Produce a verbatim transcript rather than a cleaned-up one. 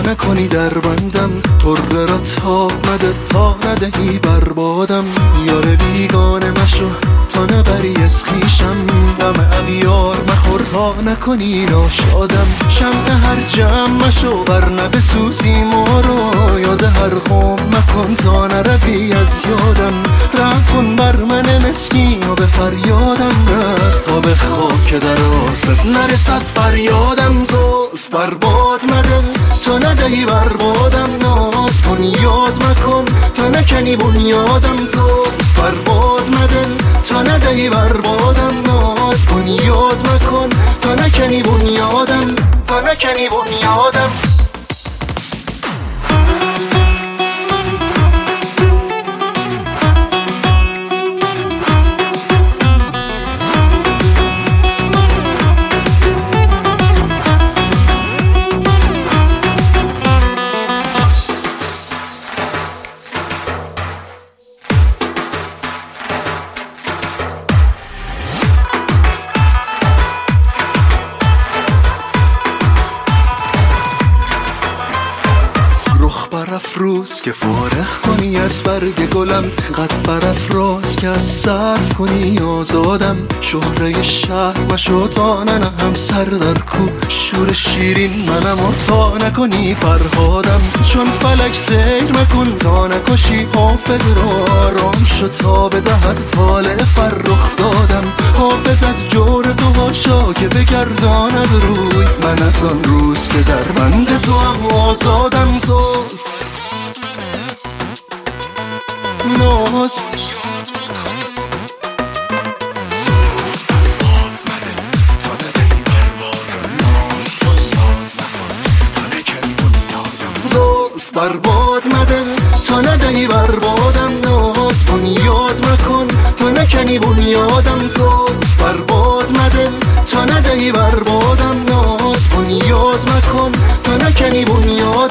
نکنی در بندم، طره را تاب مده تا ندهی بربادم. یار بیگانه مشو تا نبری از خویشم، غم اغیار مخور تا نکنی ناشادم. شمع هر جمع مشو ورنه بسوزی ما رو، یاد هر قوم مکن تا نروی از یادم. رحم کن بر من مسکین و به فریادم رس، تا به خاک در آست نرسد فریادم. زلف برباد مده تا ندهی بربادم، ناز کن یاد مکن تا نکنی بنیادم. زلف برباد مده تا ندهی بربادم، ناز کن یاد مکن تا نکنی بنیادم، تا نکنی بنیادم. برافروز که فارغ کنی از برگ گلم، قد برافراز که از صرف کنی آزادم. شهره شهر مشو تا ننهم سر در کو، شور شیرین منم و تا نکنی فرهادم. چون فلک سیر مکن تا نکشی حافظ را، آرام شو تا بدهد طالع فرخ دادم. حافظ از جور تو هاشا که بگرداند روی، من از آن روز که در بند تو هم آزادم. زلف ناز زلف برباد مده تا ندهی بربادم، ناز کن یاد مکن تا نکنی بنیادم. زلف برباد مده تا ندهی بربادم، ناز کن یاد مکن تا نکنی بنیادم.